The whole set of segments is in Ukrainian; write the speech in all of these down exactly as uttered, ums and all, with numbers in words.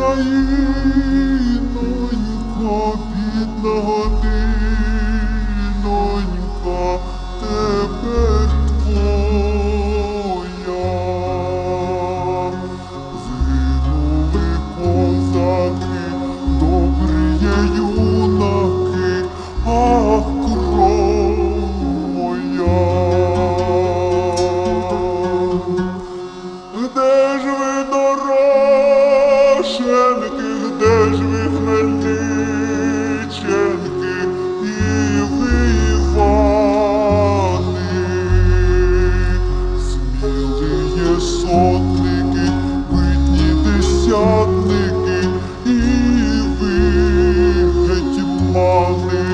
Українонько, бідна годинонька, тепер твоя. Згинули козаки, добрі юнаки, ах, кров моя. Де ж ви, Дорошенки, де ж ви, Хмельниченки, і ви, Івани? Сміли є сотники, битні десятники, і ви, гетьмани.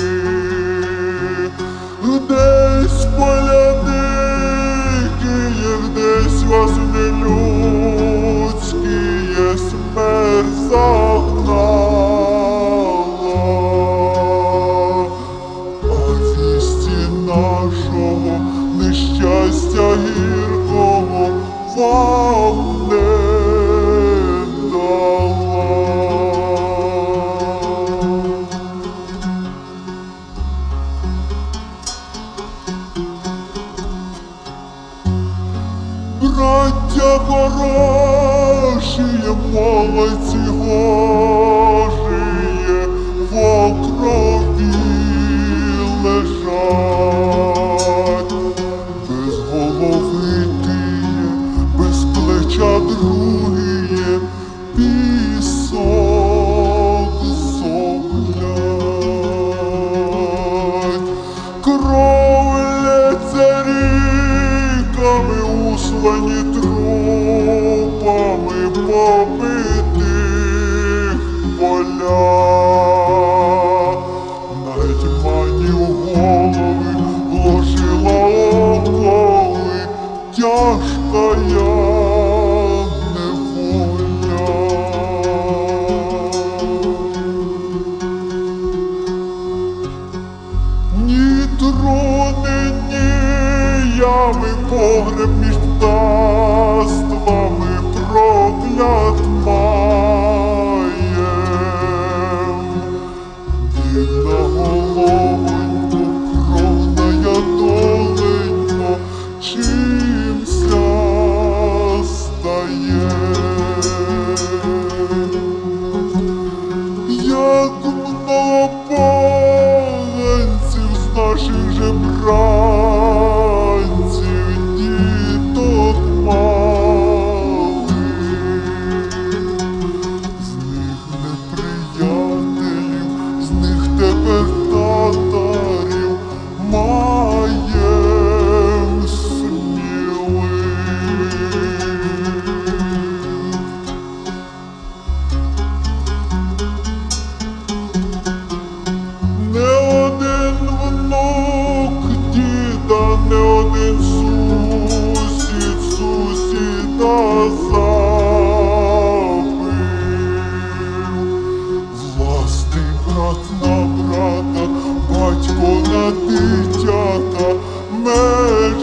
Десь поляни Київ, десь вас нелюдські є смерть загнала, а вісті нашого нещастя гіркого вам не дала. Браття хороші, молодці Божії, в окрові лежать. Без голови тиє, без плеча другіє, пісок зоблять. Кров лється ріками, услані трупами побитих полях. На гетьманів голови ложила околи тяжкая неволя. Ні трони, ні ями, погреб між птаствами проклят маєм. Бідна головонько, кровна доленько, чимся стає. Як много поганців з наших же бранців діток малих, з них неприятелів, з них тепер татарів маєм смілих. Не один внук діда, не один сусід сусіда забив. Власний брат на брата, батько на дитята меч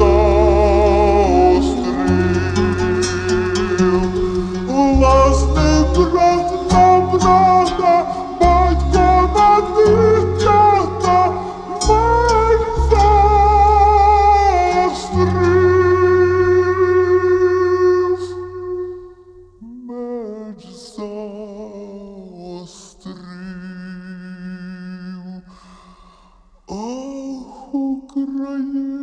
заострив. Власний брат на брата, батько на дитята меч заострив. Меч заострив. Ах, Україна!